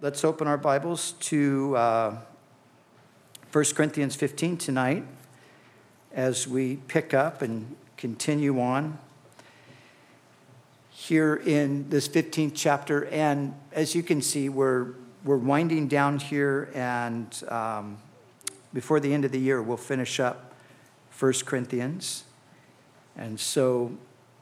Let's open our Bibles to 1 Corinthians 15 tonight as we pick up and continue on here in this 15th chapter. And as you can see, we're winding down here, and before the end of the year, we'll finish up 1 Corinthians. And so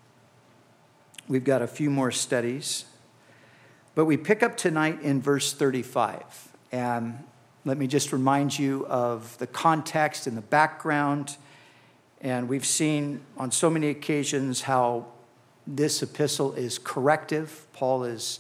we've got a few more studies. But we pick up tonight in verse 35. And let me just remind you of the context and the background. And we've seen on so many occasions how this epistle is corrective. Paul is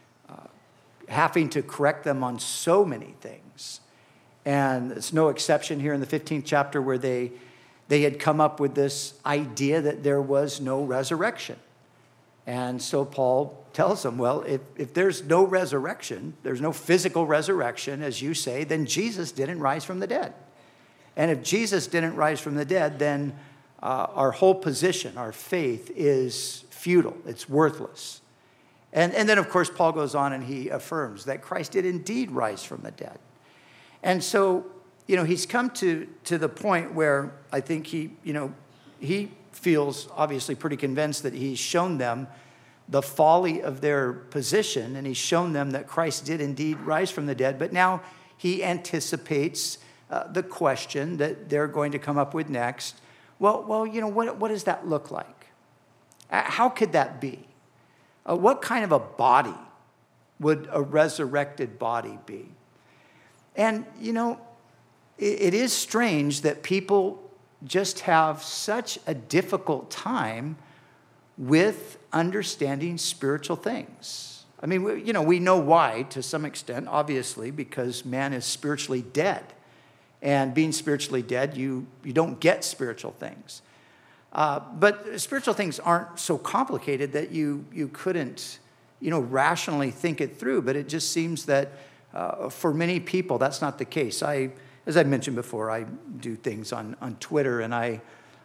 having to correct them on so many things. And it's no exception here in the 15th chapter where they had come up with this idea that there was no resurrection. And so Paul tells them, well, if there's no resurrection, there's no physical resurrection, as you say, then Jesus didn't rise from the dead. And if Jesus didn't rise from the dead, then our whole position, our faith, is futile. It's worthless. And then, of course, Paul goes on and he affirms that Christ did indeed rise from the dead. And so, he's come to the point where I think he feels obviously pretty convinced that he's shown them the folly of their position, and he's shown them that Christ did indeed rise from the dead. But now he anticipates the question that they're going to come up with next. Well, what does that look like? How could that be? What kind of a body would a resurrected body be? And, it is strange that people just have such a difficult time with understanding spiritual things. I mean, we know why to some extent, obviously, because man is spiritually dead. And being spiritually dead, you don't get spiritual things. But spiritual things aren't so complicated that you couldn't, rationally think it through. But it just seems that for many people, that's not the case. As I mentioned before, I do things on Twitter, and I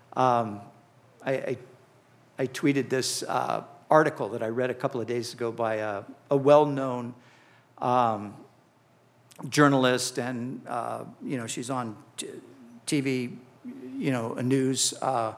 tweeted this article that I read a couple of days ago by a well-known journalist, and she's on TV, a news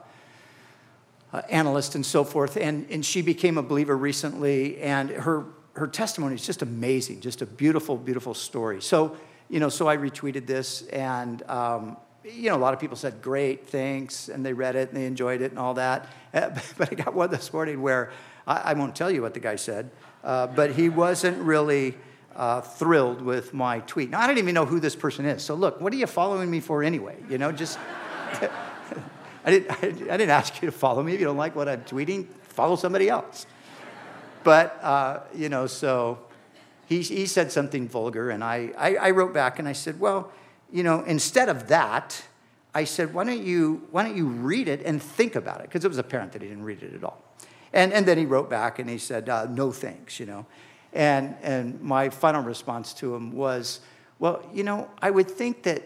analyst and so forth, and she became a believer recently, and her testimony is just amazing, just a beautiful, beautiful story. So I retweeted this, and a lot of people said, great, thanks, and they read it, and they enjoyed it, and all that. But I got one this morning where, I won't tell you what the guy said, but he wasn't really thrilled with my tweet. Now, I don't even know who this person is, so look, what are you following me for anyway? Just, I didn't ask you to follow me. If you don't like what I'm tweeting, follow somebody else. But, so he said something vulgar, and I wrote back, and I said, well, instead of that, I said, why don't you read it and think about it? Because it was apparent that he didn't read it at all. And then he wrote back, and he said, no thanks, And my final response to him was, well, I would think that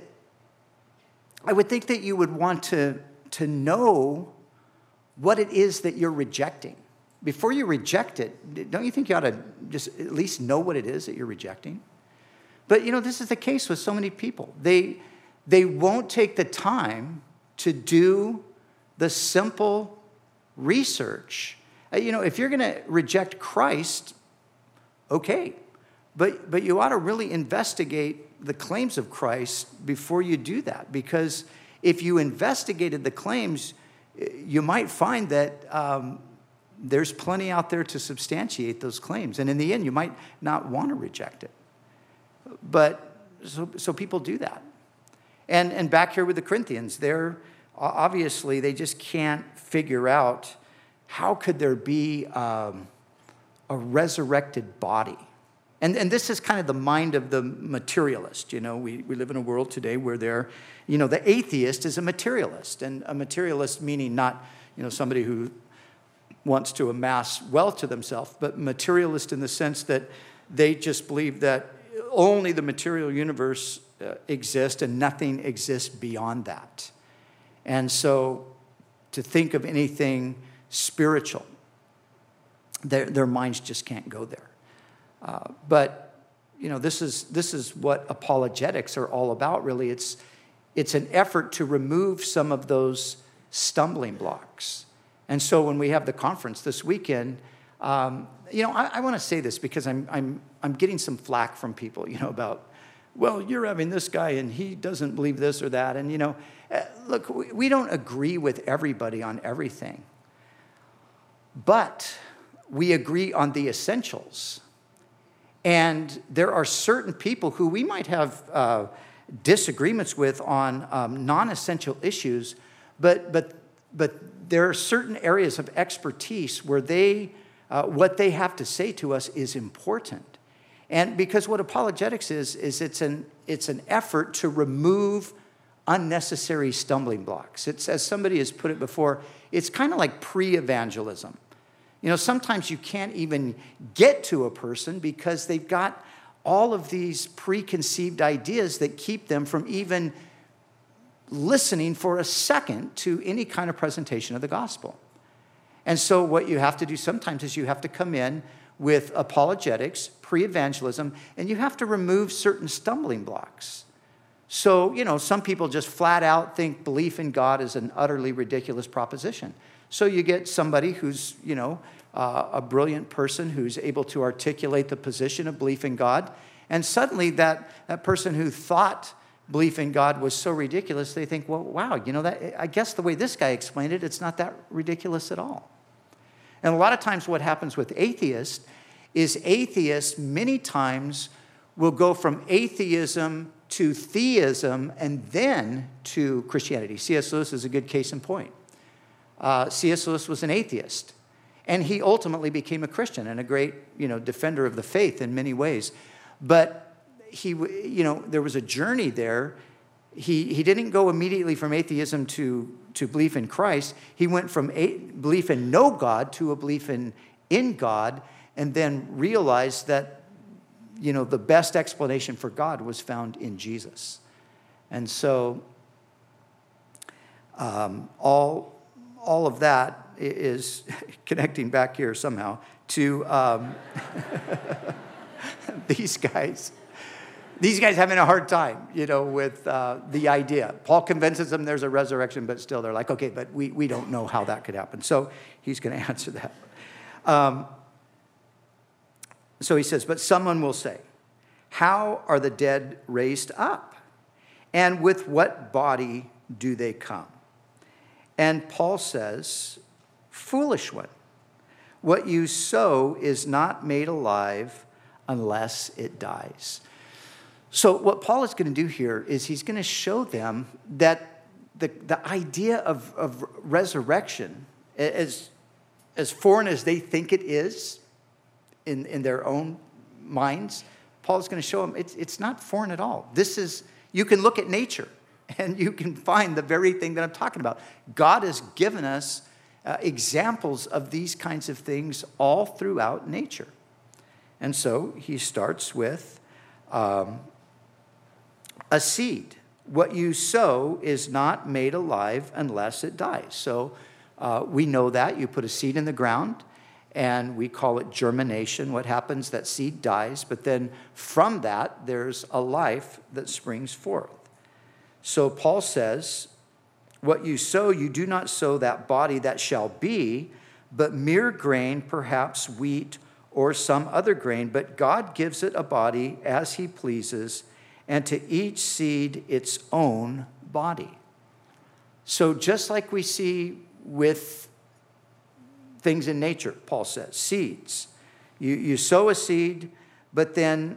you would want to know what it is that you're rejecting. Before you reject it, don't you think you ought to just at least know what it is that you're rejecting? But, this is the case with so many people. They won't take the time to do the simple research. If you're going to reject Christ, okay. But you ought to really investigate the claims of Christ before you do that. Because if you investigated the claims, you might find that there's plenty out there to substantiate those claims. And in the end, you might not want to reject it. But so people do that. And back here with the Corinthians, they're obviously, they just can't figure out how could there be a resurrected body. And this is kind of the mind of the materialist. We live in a world today where the atheist is a materialist. And a materialist meaning not, somebody who wants to amass wealth to themselves, but materialist in the sense that they just believe that only the material universe exists and nothing exists beyond that. And so to think of anything spiritual, their minds just can't go there. But this is what apologetics are all about, really. It's an effort to remove some of those stumbling blocks. And so when we have the conference this weekend, I want to say this because I'm getting some flack from people, about, well, you're having this guy and he doesn't believe this or that. And, look, we don't agree with everybody on everything. But we agree on the essentials. And there are certain people who we might have disagreements with on non-essential issues, but there are certain areas of expertise where what they have to say to us is important. And because what apologetics is it's an effort to remove unnecessary stumbling blocks. It's, as somebody has put it before, it's kind of like pre-evangelism. Sometimes you can't even get to a person because they've got all of these preconceived ideas that keep them from even listening for a second to any kind of presentation of the gospel. And so what you have to do sometimes is you have to come in with apologetics, pre-evangelism, and you have to remove certain stumbling blocks. So, some people just flat out think belief in God is an utterly ridiculous proposition. So you get somebody who's, a brilliant person who's able to articulate the position of belief in God, and suddenly that person who thought belief in God was so ridiculous, they think, well, wow, I guess the way this guy explained it, it's not that ridiculous at all. And a lot of times what happens with atheists is atheists many times will go from atheism to theism and then to Christianity. C.S. Lewis is a good case in point. C.S. Lewis was an atheist, and he ultimately became a Christian and a great, defender of the faith in many ways. But there was a journey there. He didn't go immediately from atheism to belief in Christ. He went from belief in no God to a belief in God, and then realized that, the best explanation for God was found in Jesus. And so all of that is connecting back here somehow to these guys. These guys having a hard time, with the idea. Paul convinces them there's a resurrection, but still they're like, okay, but we don't know how that could happen. So he's going to answer that. So he says, but someone will say, how are the dead raised up? And with what body do they come? And Paul says, foolish one, what you sow is not made alive unless it dies. So what Paul is going to do here is he's going to show them that the idea of resurrection, as foreign as they think it is in their own minds, Paul is going to show them it's not foreign at all. You can look at nature and you can find the very thing that I'm talking about. God has given us examples of these kinds of things all throughout nature. And so he starts with a seed. What you sow is not made alive unless it dies. So we know that. You put a seed in the ground, and we call it germination. What happens? That seed dies, but then from that, there's a life that springs forth. So Paul says, what you sow, you do not sow that body that shall be, but mere grain, perhaps wheat or some other grain, but God gives it a body as he pleases, and to each seed its own body. So just like we see with things in nature, Paul says, seeds. You sow a seed, but then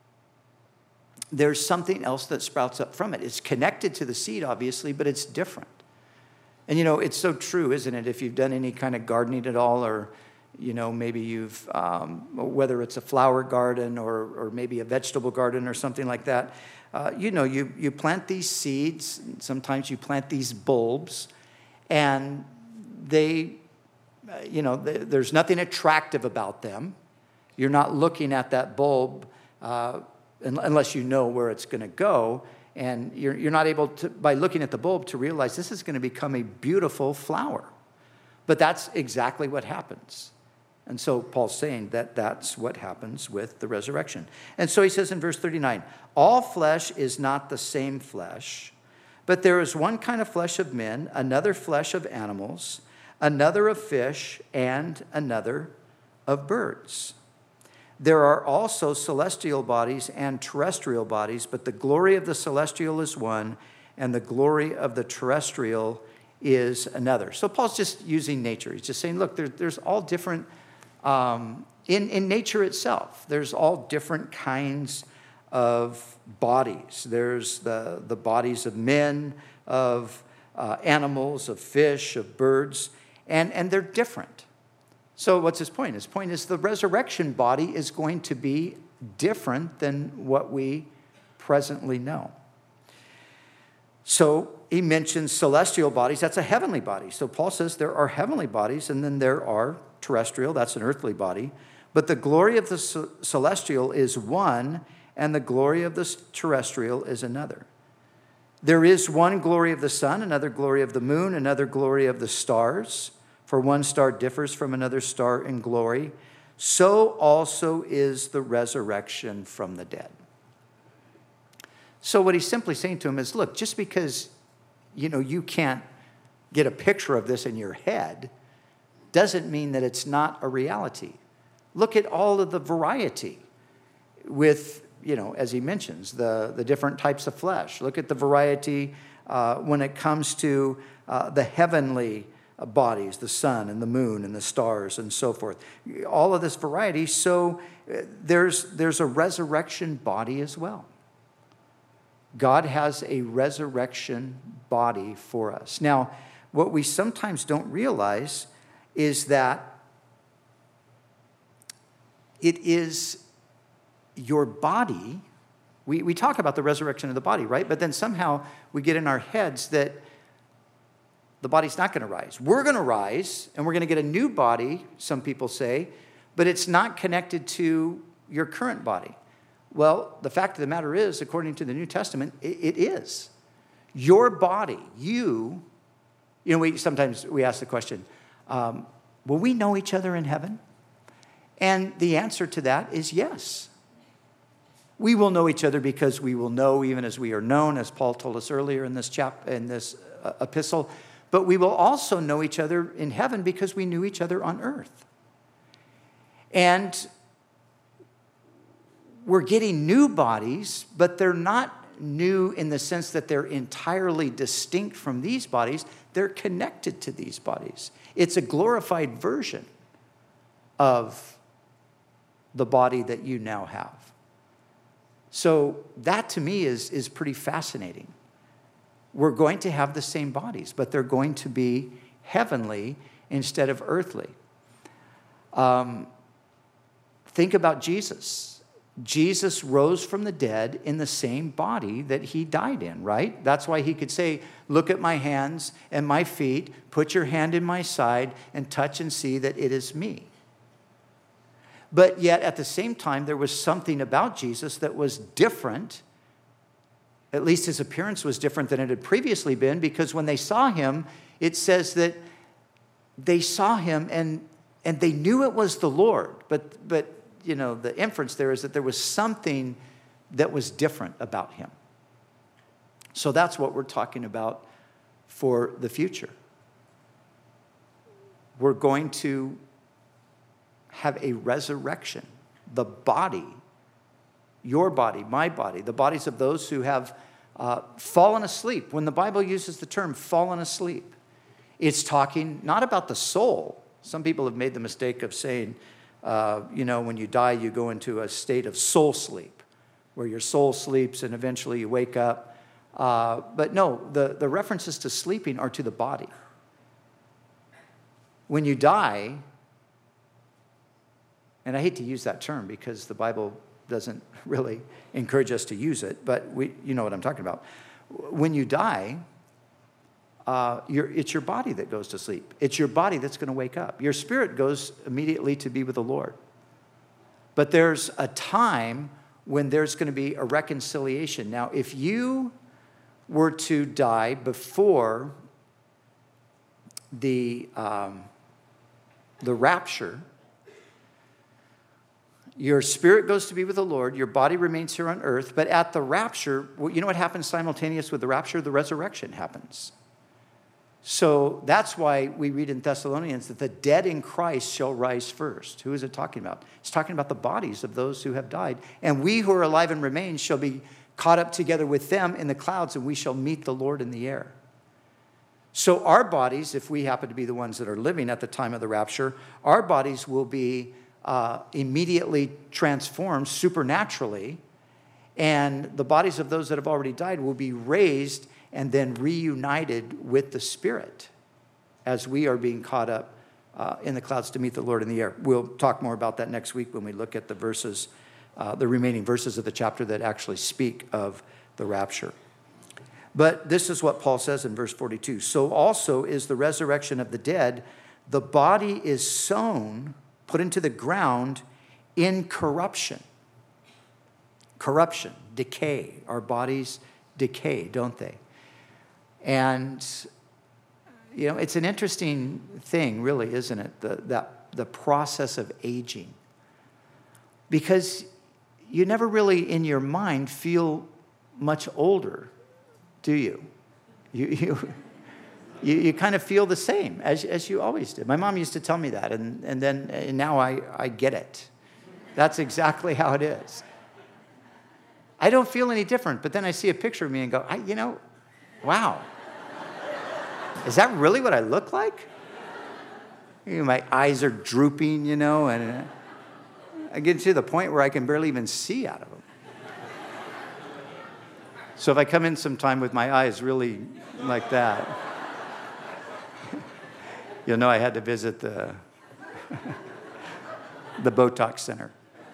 there's something else that sprouts up from it. It's connected to the seed, obviously, but it's different. And, it's so true, isn't it? If you've done any kind of gardening at all, or, maybe you've, whether it's a flower garden or maybe a vegetable garden or something like that, you plant these seeds. Sometimes you plant these bulbs, and they, there's nothing attractive about them. You're not looking at that bulb unless you know where it's going to go. And you're not able to, by looking at the bulb, to realize this is going to become a beautiful flower. But that's exactly what happens. And so Paul's saying that that's what happens with the resurrection. And so he says in verse 39, all flesh is not the same flesh, but there is one kind of flesh of men, another flesh of animals, another of fish, and another of birds. There are also celestial bodies and terrestrial bodies, but the glory of the celestial is one, and the glory of the terrestrial is another. So Paul's just using nature. He's just saying, look, there's all different, in nature itself, there's all different kinds of bodies. There's the bodies of men, of animals, of fish, of birds, and they're different. So what's his point? His point is the resurrection body is going to be different than what we presently know. So he mentions celestial bodies. That's a heavenly body. So Paul says there are heavenly bodies, and then there are terrestrial. That's an earthly body. But the glory of the celestial is one, and the glory of the terrestrial is another. There is one glory of the sun, another glory of the moon, another glory of the stars. For one star differs from another star in glory. So also is the resurrection from the dead. So what he's simply saying to him is, look, just because, you can't get a picture of this in your head doesn't mean that it's not a reality. Look at all of the variety with, as he mentions, the different types of flesh. Look at the variety when it comes to the heavenly bodies, the sun and the moon and the stars and so forth. All of this variety. So there's a resurrection body as well. God has a resurrection body for us. Now, what we sometimes don't realize is that it is your body. We talk about the resurrection of the body, right? But then somehow we get in our heads that the body's not going to rise. We're going to rise, and we're going to get a new body, some people say, but it's not connected to your current body. Well, the fact of the matter is, according to the New Testament, it is. Your body, sometimes we ask the question, will we know each other in heaven? And the answer to that is yes. We will know each other because we will know even as we are known, as Paul told us earlier in this epistle. But we will also know each other in heaven because we knew each other on earth. And we're getting new bodies, but they're not new in the sense that they're entirely distinct from these bodies. They're connected to these bodies. It's a glorified version of the body that you now have. So that to me is pretty fascinating. We're going to have the same bodies, but they're going to be heavenly instead of earthly. Think about Jesus. Jesus rose from the dead in the same body that he died in, right? That's why he could say, look at my hands and my feet, put your hand in my side, and touch and see that it is me. But yet at the same time, there was something about Jesus that was different. At least his appearance was different than it had previously been, because when they saw him, it says that they saw him and they knew it was the Lord. But the inference there is that there was something that was different about him. So that's what we're talking about for the future. We're going to have a resurrection. The body, your body, my body, the bodies of those who have fallen asleep. When the Bible uses the term fallen asleep, it's talking not about the soul. Some people have made the mistake of saying, when you die, you go into a state of soul sleep, where your soul sleeps and eventually you wake up. But no, the references to sleeping are to the body. When you die, and I hate to use that term because the Bible doesn't really encourage us to use it, but you know what I'm talking about. When you die, it's your body that goes to sleep. It's your body that's going to wake up. Your spirit goes immediately to be with the Lord. But there's a time when there's going to be a reconciliation. Now, if you were to die before the rapture, Your spirit goes to be with the Lord. Your body remains here on earth. But at the rapture, you know what happens simultaneous with the rapture? The resurrection happens. So that's why we read in Thessalonians that the dead in Christ shall rise first. Who is it talking about? It's talking about the bodies of those who have died. And we who are alive and remain shall be caught up together with them in the clouds, and we shall meet the Lord in the air. So our bodies, if we happen to be the ones that are living at the time of the rapture, our bodies will be immediately transformed supernaturally, and the bodies of those that have already died will be raised and then reunited with the Spirit as we are being caught up in the clouds to meet the Lord in the air. We'll talk more about that next week when we look at the verses, the remaining verses of the chapter that actually speak of the rapture. But this is what Paul says in verse 42. So also is the resurrection of the dead. The body is sown, put into the ground in corruption. Corruption, decay. Our bodies decay, don't they? And, it's an interesting thing, really, isn't it? The process of aging. Because you never really, in your mind, feel much older, do you? You kind of feel the same as you always did. My mom used to tell me that, and now I get it. That's exactly how it is. I don't feel any different, but then I see a picture of me and go, wow. Is that really what I look like? My eyes are drooping, and I get to the point where I can barely even see out of them. So if I come in sometime with my eyes really like that, you'll know I had to visit the Botox center.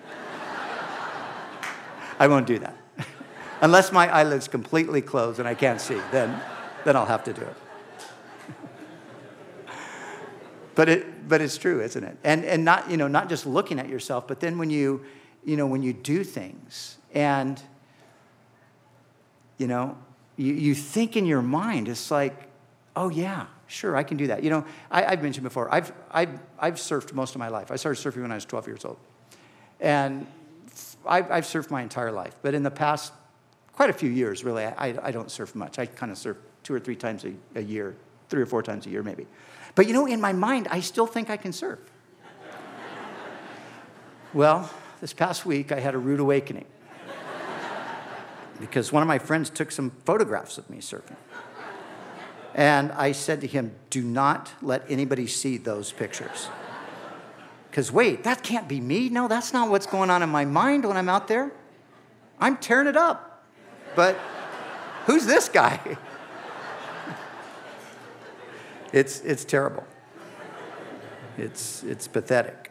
I won't do that. Unless my eyelids completely close and I can't see, then I'll have to do it. But it's true, isn't it? And not just looking at yourself, but then when you do things and you think in your mind, it's like, oh yeah, sure, I can do that. I've mentioned before, I've surfed most of my life. I started surfing when I was 12 years old. And I've surfed my entire life. But in the past, quite a few years, really, I don't surf much. I kind of surf 2 or 3 times a year, 3 or 4 times a year maybe. But in my mind, I still think I can surf. Well, this past week, I had a rude awakening. Because one of my friends took some photographs of me surfing. And I said to him, do not let anybody see those pictures. Because wait, that can't be me. No, that's not what's going on in my mind when I'm out there. I'm tearing it up. But who's this guy? It's terrible. It's pathetic.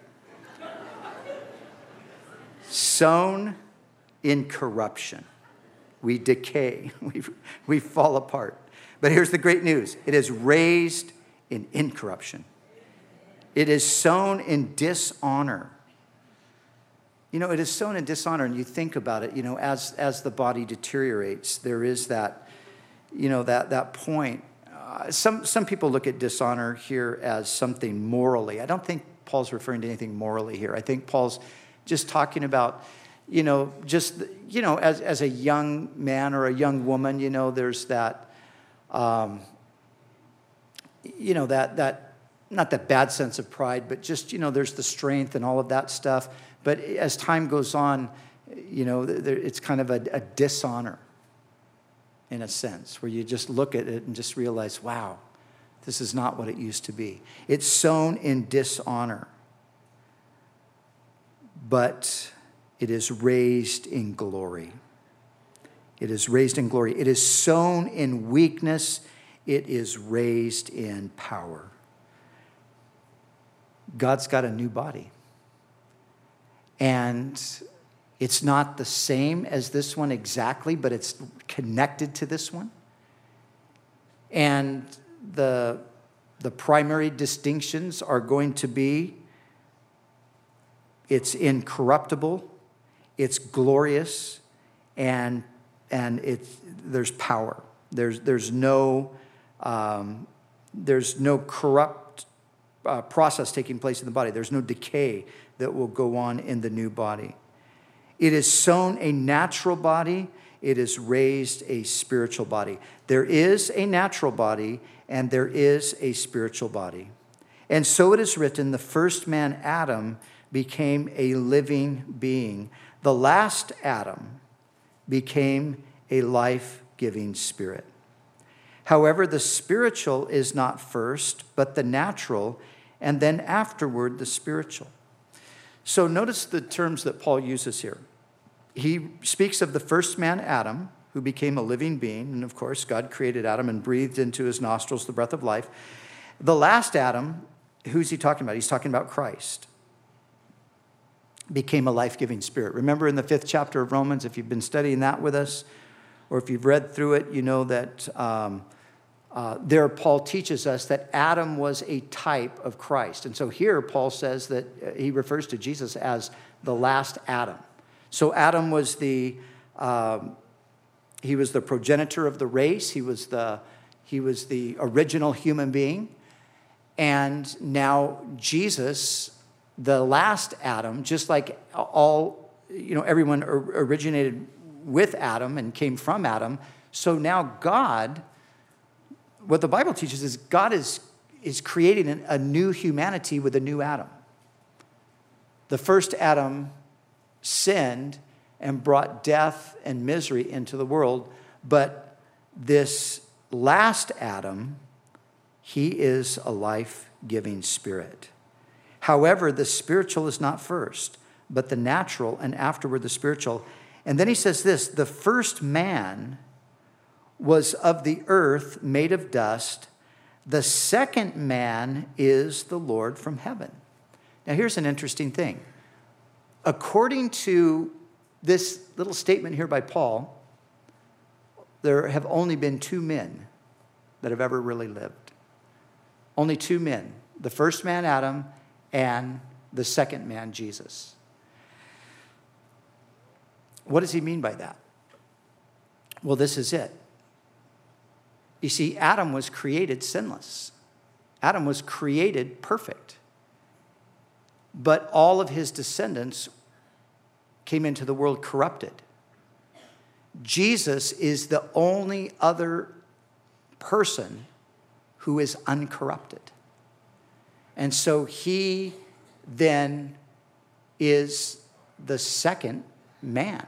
Sown in corruption. We decay. We fall apart. But here's the great news. It is raised in incorruption. It is sown in dishonor. It is sown in dishonor, and you think about it, as the body deteriorates, there is that, that point. Some people look at dishonor here as something morally. I don't think Paul's referring to anything morally here. I think Paul's just talking about, as a young man or a young woman, there's that, that not that bad sense of pride, but just, there's the strength and all of that stuff. But as time goes on, it's kind of a dishonor in a sense, where you just look at it and just realize, wow, this is not what it used to be. It's sown in dishonor, but it is raised in glory. It is raised in glory. It is sown in weakness. It is raised in power. God's got a new body. And it's not the same as this one exactly, but it's connected to this one. And the primary distinctions are going to be, it's incorruptible, it's glorious, and there's power. There's no corrupt process taking place in the body. There's no decay that will go on in the new body. It is sown a natural body. It is raised a spiritual body. There is a natural body and there is a spiritual body. And so it is written, the first man, Adam, became a living being. The last Adam became a life-giving spirit. However, the spiritual is not first, but the natural, and then afterward the spiritual. So notice the terms that Paul uses here. He speaks of the first man, Adam, who became a living being. And of course, God created Adam and breathed into his nostrils the breath of life. The last Adam, who's he talking about? He's talking about Christ. Became a life-giving spirit. Remember in the 5th chapter of Romans, if you've been studying that with us, or if you've read through it, you know that there Paul teaches us that Adam was a type of Christ. And so here Paul says that he refers to Jesus as the last Adam. So Adam was he was the progenitor of the race. He was the original human being. And now Jesus, the last Adam, just like everyone originated with Adam and came from Adam. So now God, what the Bible teaches is God is creating a new humanity with a new Adam. The first Adam sinned and brought death and misery into the world. But this last Adam, he is a life-giving spirit. However, the spiritual is not first, but the natural, and afterward the spiritual. And then he says this, the first man was of the earth, made of dust. The second man is the Lord from heaven. Now here's an interesting thing. According to this little statement here by Paul, there have only been 2 men that have ever really lived. Only 2 men. The first man, Adam, and the second man, Jesus. What does he mean by that? Well, this is it. You see, Adam was created sinless. Adam was created perfect. But all of his descendants came into the world corrupted. Jesus is the only other person who is uncorrupted. And so he then is the second man.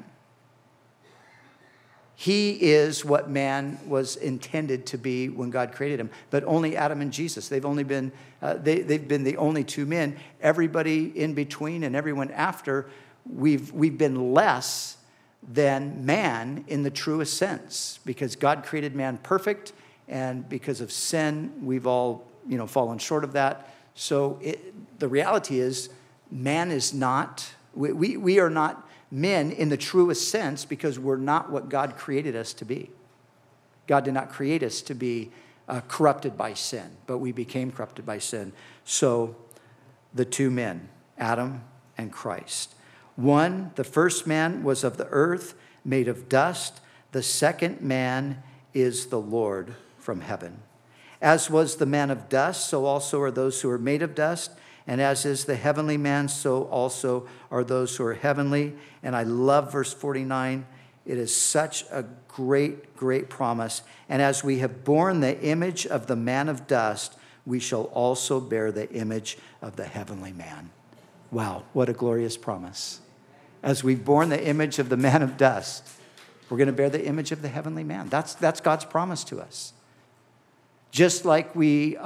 He is what man was intended to be when God created him. But only Adam and Jesus. They've only been they've been the only 2 men. Everybody in between and everyone after, we've been less than man in the truest sense, because God created man perfect, and because of sin, we've all fallen short of that. So the reality is, man is not. We are not men in the truest sense, because we're not what God created us to be. God did not create us to be corrupted by sin, but we became corrupted by sin. So the 2 men, Adam and Christ. One, the first man was of the earth, made of dust. The second man is the Lord from heaven. As was the man of dust, so also are those who are made of dust. And as is the heavenly man, so also are those who are heavenly. And I love verse 49. It is such a great, great promise. And as we have borne the image of the man of dust, we shall also bear the image of the heavenly man. Wow, what a glorious promise. As we've borne the image of the man of dust, we're going to bear the image of the heavenly man. That's God's promise to us. Just like we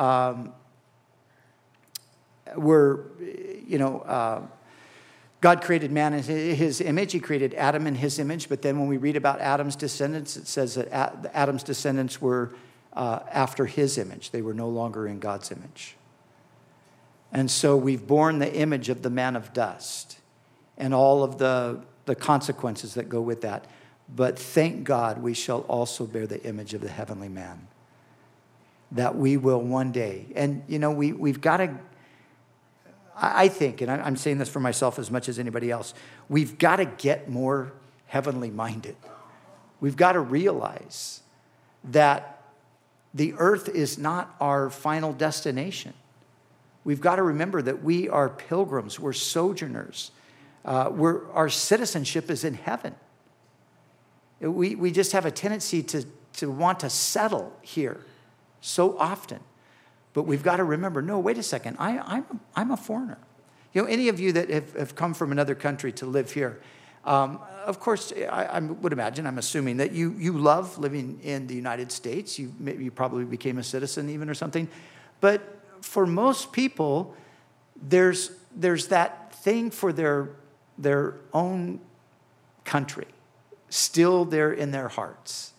God created man in his image. He created Adam in his image. But then when we read about Adam's descendants, it says that Adam's descendants were after his image. They were no longer in God's image. And so we've borne the image of the man of dust and all of the consequences that go with that. But thank God we shall also bear the image of the heavenly man. That we will one day. And, we've got to, I think, and I'm saying this for myself as much as anybody else, we've got to get more heavenly minded. We've got to realize that the earth is not our final destination. we've got to remember that we are pilgrims. We're sojourners. Our citizenship is in heaven. We just have a tendency to want to settle here so often. But we've got to remember, no, wait a second, I'm a foreigner. Any of you that have come from another country to live here, of course, I would imagine, I'm assuming that you love living in the United States. You probably became a citizen even or something. But for most people, there's that thing for their own country still there in their hearts,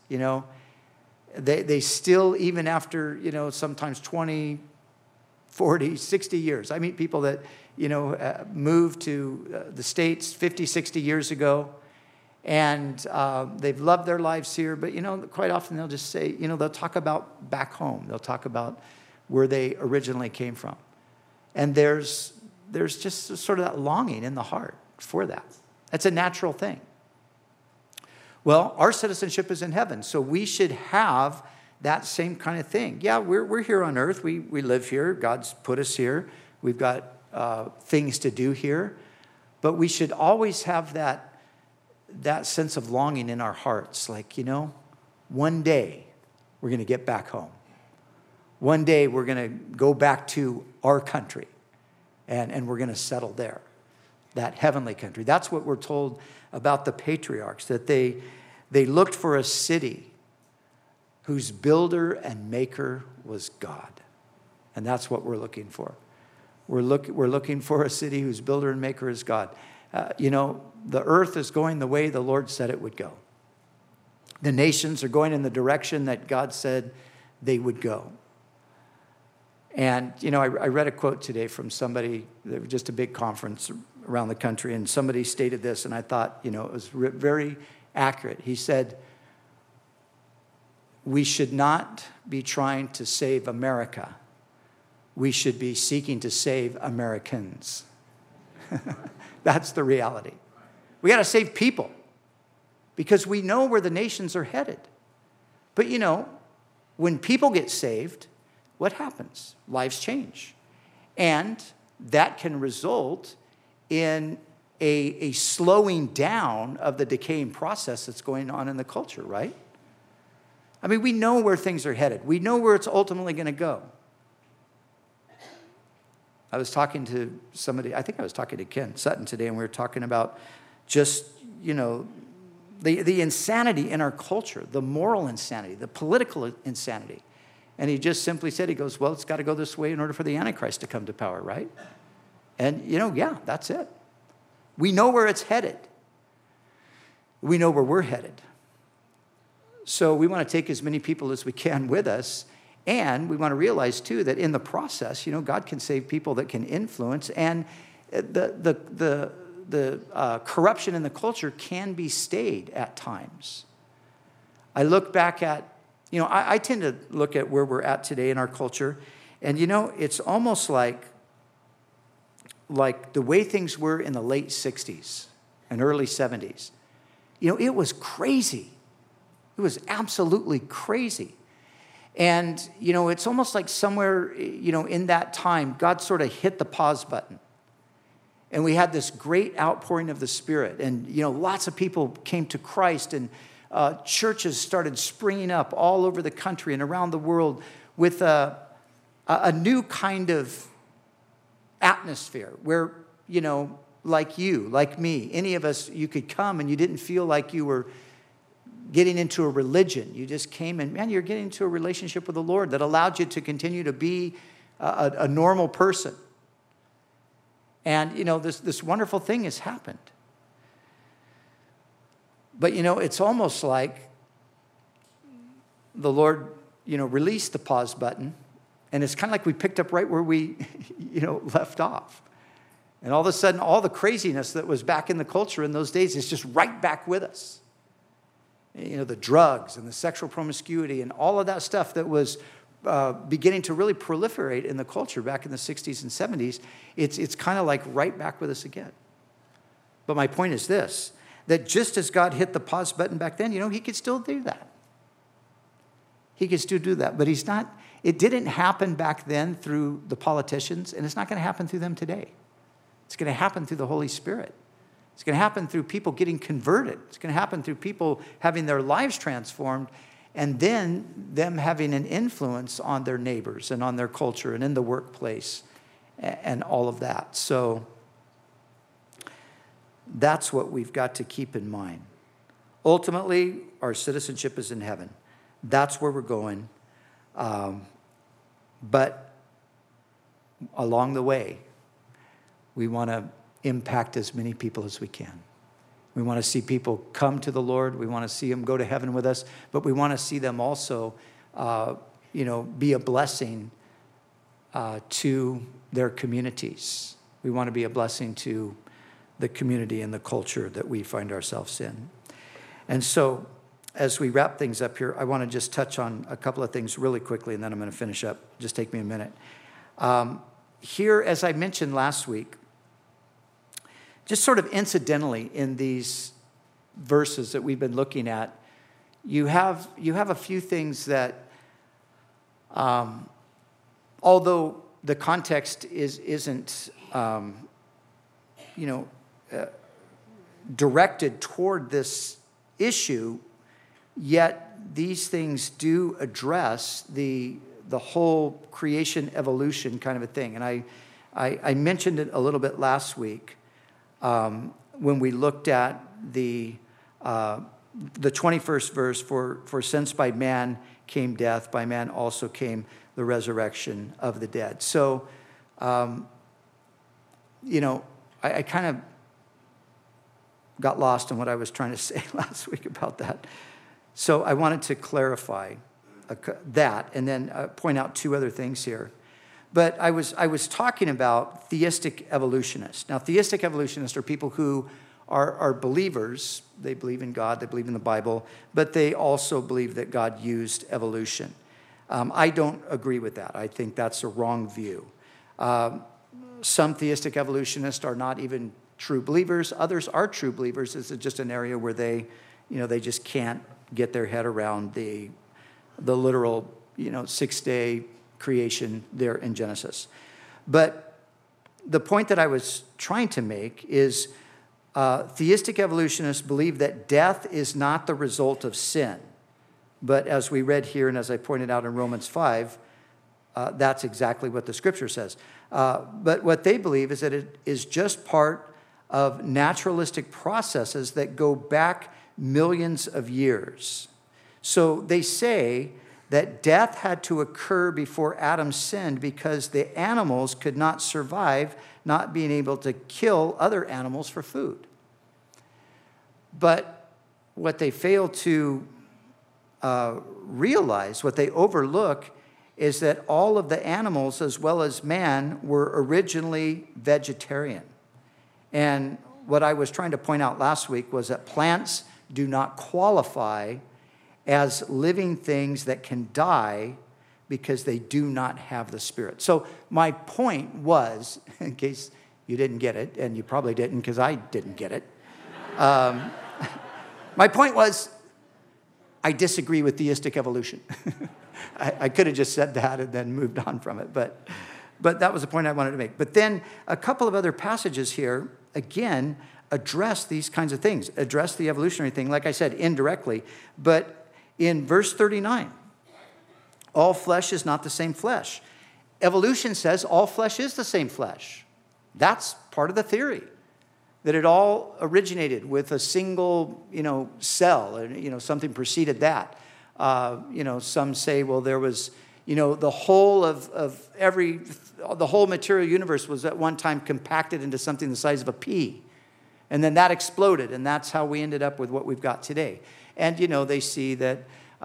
They still, even after, sometimes 20, 40, 60 years. I meet people that, moved to the States 50, 60 years ago, and they've loved their lives here. But, quite often they'll just say, they'll talk about back home. They'll talk about where they originally came from. And there's just sort of that longing in the heart for that. That's a natural thing. Well, our citizenship is in heaven, so we should have that same kind of thing. Yeah, we're here on earth. We live here. God's put us here. We've got things to do here. But we should always have that sense of longing in our hearts. Like, one day we're going to get back home. One day we're going to go back to our country, and we're going to settle there, that heavenly country. That's what we're told about the patriarchs, that they looked for a city whose builder and maker was God. And that's what we're looking for. We're looking for a city whose builder and maker is God. The earth is going the way the Lord said it would go. The nations are going in the direction that God said they would go. And, I read a quote today from somebody, there was just a big conference around the country, and somebody stated this, and I thought, it was very accurate. He said, we should not be trying to save America. We should be seeking to save Americans. That's the reality. We got to save people because we know where the nations are headed. But, when people get saved, what happens? Lives change. And that can result in a slowing down of the decaying process that's going on in the culture, right? I mean, we know where things are headed. We know where it's ultimately going to go. I was talking to somebody, I think I was talking to Ken Sutton today, and we were talking about just, the insanity in our culture, the moral insanity, the political insanity. And he just simply said, he goes, well, it's got to go this way in order for the Antichrist to come to power, right? And, yeah, that's it. We know where it's headed. We know where we're headed. So we want to take as many people as we can with us. And we want to realize, too, that in the process, God can save people that can influence. And the corruption in the culture can be stayed at times. I look back at, I tend to look at where we're at today in our culture. And, it's almost like the way things were in the late 60s and early 70s. It was crazy. It was absolutely crazy. And, it's almost like somewhere, in that time, God sort of hit the pause button. And we had this great outpouring of the Spirit. And, lots of people came to Christ, and churches started springing up all over the country and around the world with a new kind of atmosphere where, like you, like me, any of us, you could come and you didn't feel like you were getting into a religion. You just came and, man, you're getting into a relationship with the Lord that allowed you to continue to be a normal person. And, this wonderful thing has happened. But, it's almost like the Lord, released the pause button, and it's kind of like we picked up right where we, left off. And all of a sudden, all the craziness that was back in the culture in those days is just right back with us. The drugs and the sexual promiscuity and all of that stuff that was beginning to really proliferate in the culture back in the 60s and 70s, it's kind of like right back with us again. But my point is this, that just as God hit the pause button back then, he could still do that. He can still do that. But he's not, it didn't happen back then through the politicians, and it's not going to happen through them today. It's going to happen through the Holy Spirit. It's going to happen through people getting converted. It's going to happen through people having their lives transformed, and then them having an influence on their neighbors and on their culture and in the workplace and all of that. So that's what we've got to keep in mind. Ultimately, our citizenship is in heaven. That's where we're going. But along the way, we want to impact as many people as we can. We want to see people come to the Lord. We want to see them go to heaven with us. But we want to see them also, be a blessing to their communities. We want to be a blessing to the community and the culture that we find ourselves in. And so, as we wrap things up here, I want to just touch on a couple of things really quickly, and then I'm going to finish up. Just take me a minute. Here, as I mentioned last week, just sort of incidentally in these verses that we've been looking at, you have a few things that, although the context isn't directed toward this issue, yet these things do address the whole creation evolution kind of a thing. And I mentioned it a little bit last week when we looked at the 21st verse, for since by man came death, by man also came the resurrection of the dead. So, I kind of got lost in what I was trying to say last week about that. So I wanted to clarify that and then point out two other things here. But I was talking about theistic evolutionists. Now, theistic evolutionists are people who are believers. They believe in God, they believe in the Bible, but they also believe that God used evolution. I don't agree with that. I think that's a wrong view. Some theistic evolutionists are not even true believers. Others are true believers. This is just an area where they just can't get their head around the literal, 6-day creation there in Genesis. But the point that I was trying to make is theistic evolutionists believe that death is not the result of sin. But as we read here and as I pointed out in Romans 5, that's exactly what the scripture says. But what they believe is that it is just part of naturalistic processes that go back millions of years. So they say that death had to occur before Adam sinned because the animals could not survive not being able to kill other animals for food. But what they fail to realize, what they overlook, is that all of the animals as well as man were originally vegetarian. And what I was trying to point out last week was that plants do not qualify as living things that can die because they do not have the Spirit. So my point was, in case you didn't get it, and you probably didn't because I didn't get it, my point was I disagree with theistic evolution. I could have just said that and then moved on from it, but that was the point I wanted to make. But then a couple of other passages here, again, address these kinds of things, address the evolutionary thing, like I said, indirectly. But in verse 39, all flesh is not the same flesh. Evolution says all flesh is the same flesh. That's part of the theory, that it all originated with a single, cell, and, something preceded that. Some say, well, there was, the whole the whole material universe was at one time compacted into something the size of a pea. And then that exploded, and that's how we ended up with what we've got today. And, they see that,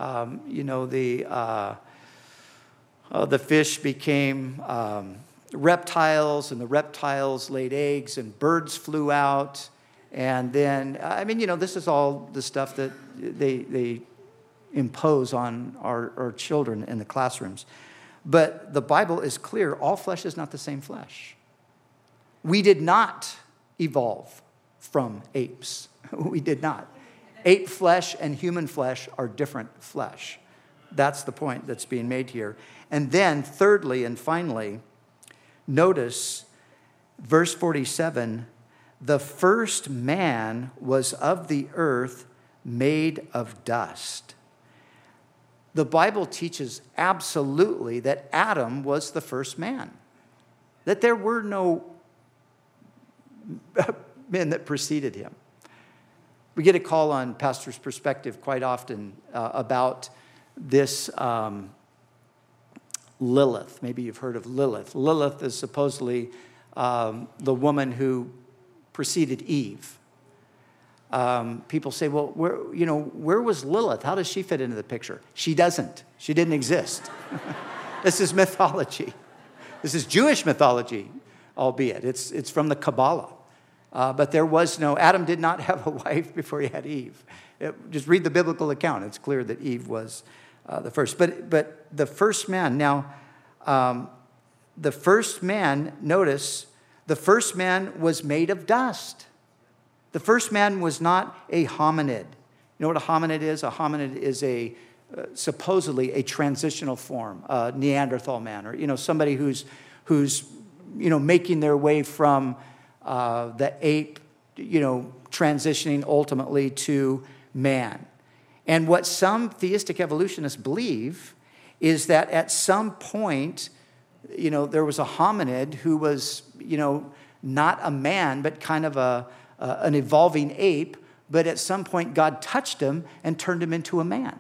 the fish became reptiles, and the reptiles laid eggs, and birds flew out. And then, this is all the stuff that they impose on our children in the classrooms. But the Bible is clear, all flesh is not the same flesh. We did not evolve from apes. We did not. Ape flesh and human flesh are different flesh. That's the point that's being made here. And then thirdly and finally, notice verse 47, the first man was of the earth, made of dust. The Bible teaches absolutely that Adam was the first man, that there were no men that preceded him. We get a call on Pastor's Perspective quite often about this Lilith. Maybe you've heard of Lilith. Lilith is supposedly the woman who preceded Eve. People say, well, where was Lilith? How does she fit into the picture? She doesn't. She didn't exist. This is mythology. This is Jewish mythology, albeit. It's from the Kabbalah. But there was no, Adam did not have a wife before he had Eve. Just read the biblical account. It's clear that Eve was the first. But the first man, now, the first man, notice, the first man was made of dust. The first man was not a hominid. You know what a hominid is? A hominid is supposedly a transitional form, a Neanderthal man, or somebody who's making their way from the ape, transitioning ultimately to man. And what some theistic evolutionists believe is that at some point, there was a hominid who was, not a man, but kind of an evolving ape, but at some point God touched him and turned him into a man.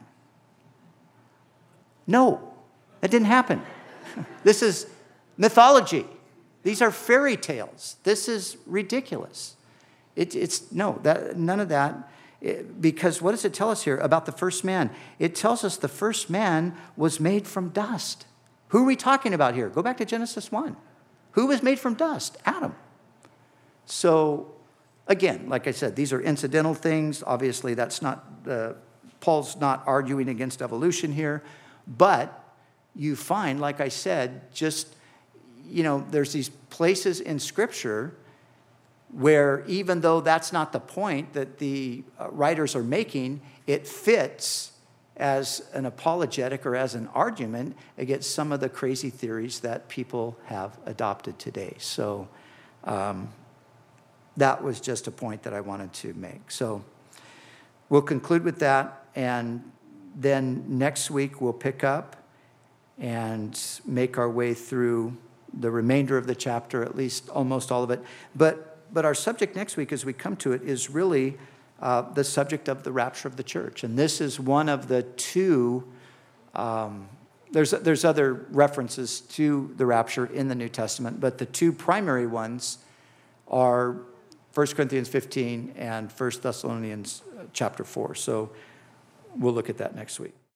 No, that didn't happen. This is mythology. These are fairy tales. This is ridiculous. None of that. Because what does it tell us here about the first man? It tells us the first man was made from dust. Who are we talking about here? Go back to Genesis 1. Who was made from dust? Adam. So, again, like I said, these are incidental things. Obviously, that's not, Paul's not arguing against evolution here. But you find, like I said, just, there's these places in Scripture where even though that's not the point that the writers are making, it fits as an apologetic or as an argument against some of the crazy theories that people have adopted today. So that was just a point that I wanted to make. So we'll conclude with that, and then next week we'll pick up and make our way through the remainder of the chapter, at least almost all of it. But our subject next week, as we come to it, is really the subject of the rapture of the church. And this is one of the two, there's other references to the rapture in the New Testament, but the two primary ones are 1 Corinthians 15 and 1 Thessalonians chapter 4. So we'll look at that next week.